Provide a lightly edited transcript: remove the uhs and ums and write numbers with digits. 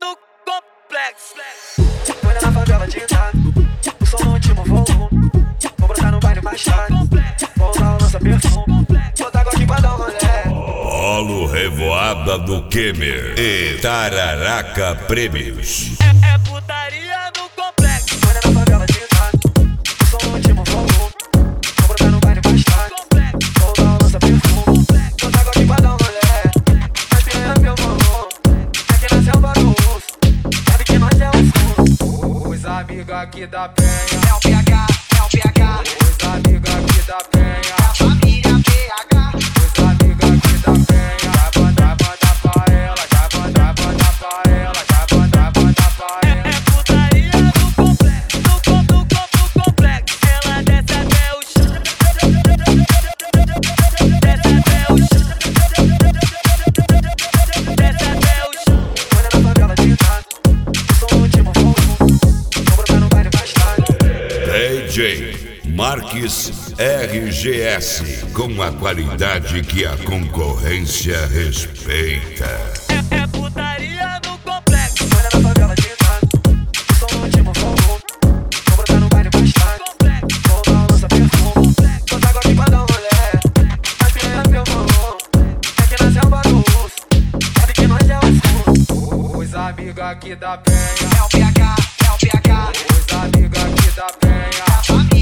do complexo. Foi na favela de Itaú, o som no último volume. Vou brotar no baile mais tarde, vou usar o lança perfume. Botar aqui pra dar um rolê. Polo Revoada do Kemer e Tararaca Prêmios. É putaria no complexo. Foi na favela de Itaú, o som no último volume. Vou brotar no baile mais tarde, vou usar o lança perfume. Botar aqui pra dar um rolê. Mas piranha meu volume, aqui na selva do urso. Sabe que nós é o escuro. Os amigos aqui da penha É o PH, é o PH. Os amigos aqui da penha É a família PH. Os amigos aqui da penha já banda pra ela, já banda pra ela, já banda pra ela. É putaria no complexo, no complexo. Ela desce até o chão. Desce até o chão. Desce até o chão. Foi na favela de Itaú, o som no último volume. Vou brotar no baile mais tarde. DJ Marques RGS, com a qualidade que a concorrência respeita. É putaria no complexo. Foi na favela de Itaú, o som no último volume. Vou brotar no baile mais tarde, vou usar o lança perfume. Botar aqui pra dar um rolê. Mas piranha meu volume, aqui na selva do urso. Sabe que nós é o escuro. Os amigos aqui da penha É o PH, é o PH. Os amigos aqui da penha É a família